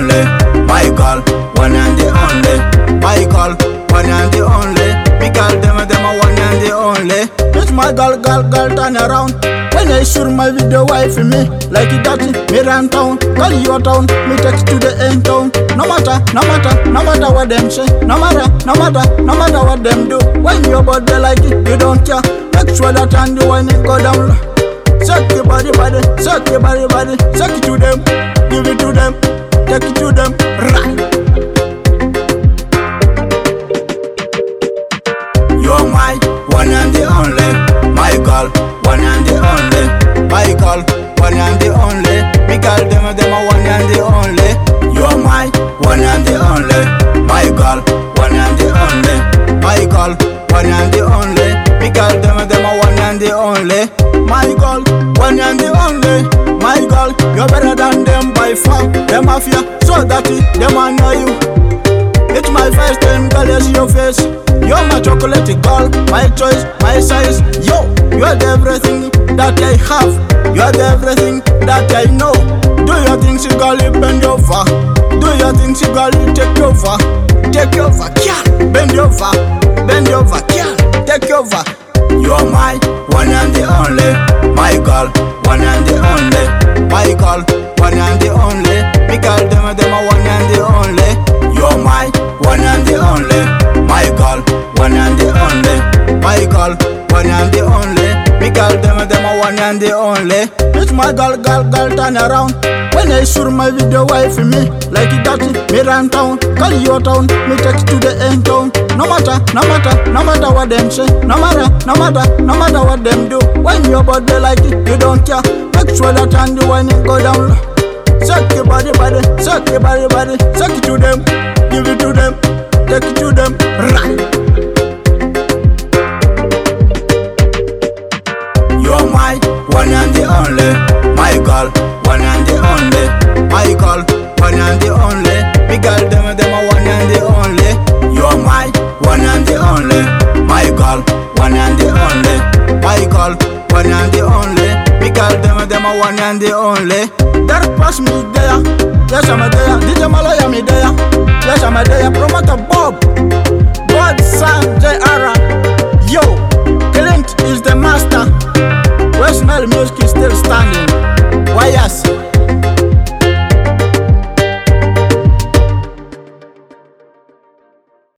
only, my girl, one and the only, my girl, one and the only. Me call them a one and the only. It's my girl, turn around. When I shoot my video wife in me, like it that me run town, call your town, me take to the end town. No matter what them say, no matter what them do. When your body like it, you don't care. Make sure that and you when it go down. Suck your body, suck your body, suck it to them, give it to them, take it to them, right. You're my one and the only, my girl, one and the only, my girl, one and the only. Me call them a one and the only. You're my one and the only, my girl, one and the only, my girl, one and the only. Me call them a one and the only. My girl, one and the only. My girl, you're better than them by far. Them mafia, so dirty, them I know you. It's my first time, girl, I see your face. You're my chocolate girl, my choice, my size. Yo, you're the everything that I have. You're the everything that I know. Do your things, you girl, you bend over. Do your things, you girl, you take over. Take over, girl, bend over, girl, take over. You're my one and the only, my girl, one and the only, my girl, one and the only. Me call them a one and the only. You're my one and the only, my girl, one and the only, my girl, one and the only. Me call them a one and the only. It's my girl, turn around. When I shoot my video wife in me, like it that me run town, call your town, me take to the end town. No matter what them say, no matter what them do. When your body like it, you don't care. Make sure that and you when it go down. Suck your body, suck your body, suck it to them, give it to them, take it to them, right. You're my one and the only, my girl, one and the only, my girl, one and the only. Me call them a one and the only. You're my one and the only, my girl, one and the only, my girl, one and the only. Me call them a one and the only. That pass me there, yes I'm there. DJ Malaya me there, yes I'm there. Promoter Bob, Godson J.R. Yo, Clint is the master. West Nile Music is still standing.